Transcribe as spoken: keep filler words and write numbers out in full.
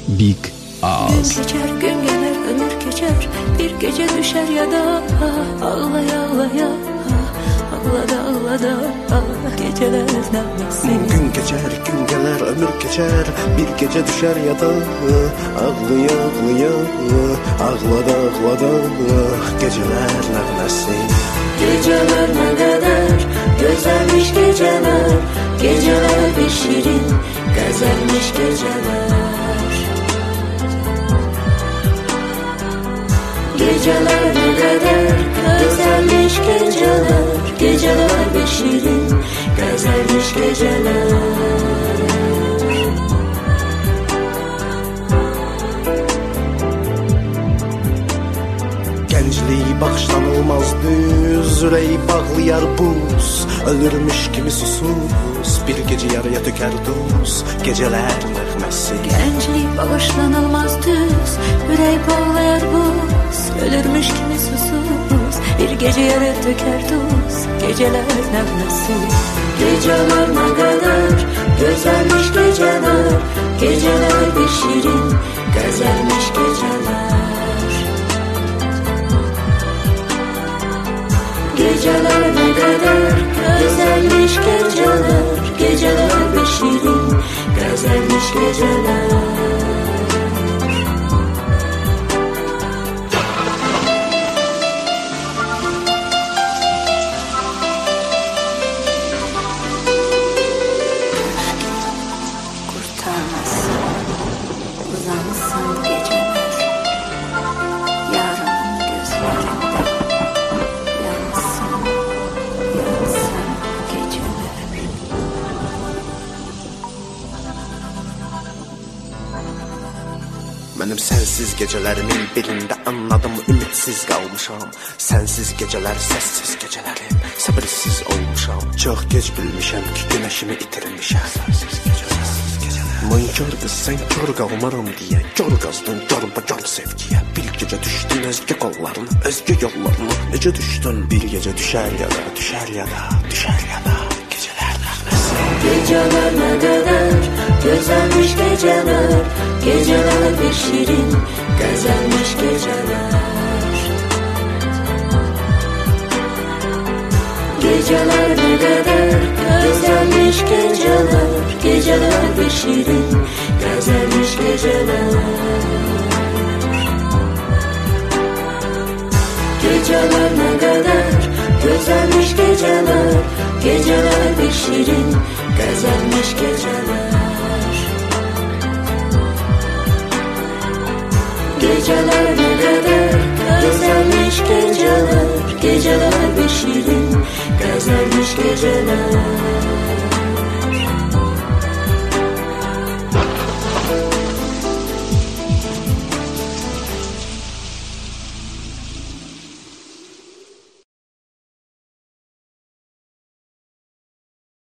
Big Ağız. Gün geçer, gün gelir, ömür geçer, bir gece düşer ya da ağlaya ağlaya, ağlada ağlada geceler neredesin? Gün geçer, gün gelir, ömür geçer, bir gece düşer ya da ağlaya ağlaya, ağlada ağlada geceler neredesin? Geceler ne kadar güzelmiş geceler, geceler bir şirin güzelmiş geceler. Geceler ne kadar güzelmiş geceler, geceler bir şirin güzelmiş geceler. Gençliği bağışlanılmaz düz, yüreği bağlayar buz, ölürmüş kimi susuz, bir gece yarıya döker duz, geceler nəğməsi. Gençlik bağışlanılmaz düz, yüreği bağlayar buz, ölürmüş kimi susuz, bir gece yarıya döker duz, geceler nəğməsi. Geceler ne kadar güzelmiş geceler, geceler bir şirin güzelmiş geceler. Geceler ne kadar güzelmiş geceler, geceler bir şirin güzelmiş geceler. Kurtarmasın, uzansın geceler, yarın gözlerinde yansın, yansın geceler. Mənim sənsiz gecələrimin birində anladım, ümidsiz qalmışam. Sənsiz gecələr, səssiz gecələrim, səbirsiz olmuşam. Çox gec bilmişəm ki, günəşimi itirmişəm. Sənsiz gecələr, Mankar qız, sən kör qalmaram deyə, kör qazdın, görba gör sevgiyə. Bir gecə düşdün özgə qollarına, özgə yollarına. Necə düşdün? Bir gecə düşər ya da, düşər ya da, düşər ya da gecələr nəğməsi. Geceler ne kadar güzelmiş geceler, geceler bir şirin güzelmiş geceler. Geceler ne kadar güzelmiş geceler, geceler bir şirin güzelmiş geceler. Geceler ne kadar güzelmiş geceler, geceler bir şirin güzelmiş geceler. Geceler ne kadar güzelmiş geceler, geceler bir şirin güzelmiş geceler.